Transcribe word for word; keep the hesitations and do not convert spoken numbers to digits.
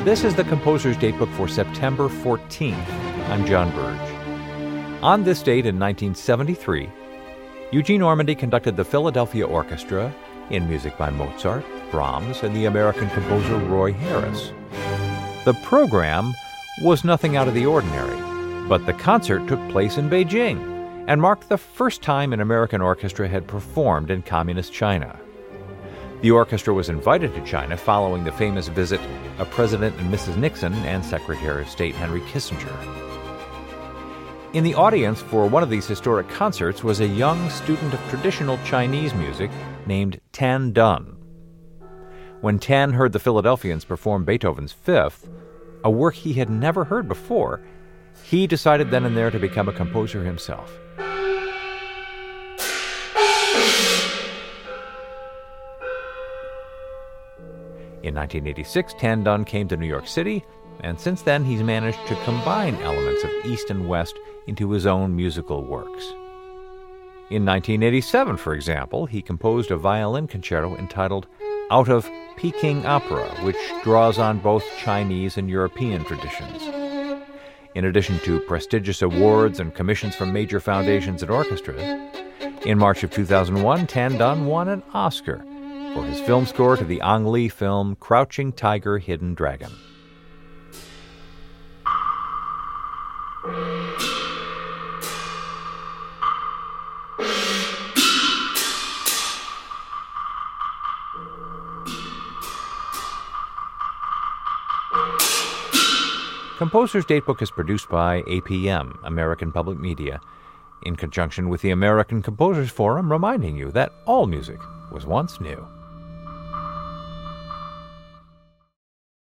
This is the Composer's Datebook for September fourteenth. I'm John Burge. On this date in nineteen seventy-three, Eugene Ormandy conducted the Philadelphia Orchestra in music by Mozart, Brahms, and the American composer Roy Harris. The program was nothing out of the ordinary, but the concert took place in Beijing and marked the first time an American orchestra had performed in communist China. The orchestra was invited to China following the famous visit of President and Missus Nixon and Secretary of State Henry Kissinger. In the audience for one of these historic concerts was a young student of traditional Chinese music named Tan Dun. When Tan heard the Philadelphians perform Beethoven's Fifth, a work he had never heard before, he decided then and there to become a composer himself. In nineteen eighty-six, Tan Dun came to New York City, and since then he's managed to combine elements of East and West into his own musical works. In nineteen eighty-seven, for example, he composed a violin concerto entitled Out of Peking Opera, which draws on both Chinese and European traditions. In addition to prestigious awards and commissions from major foundations and orchestras, in March of two thousand one, Tan Dun won an Oscar for his film score to the Ang Lee film Crouching Tiger, Hidden Dragon. Composer's Datebook is produced by A P M, American Public Media, in conjunction with the American Composers Forum, reminding you that all music was once new.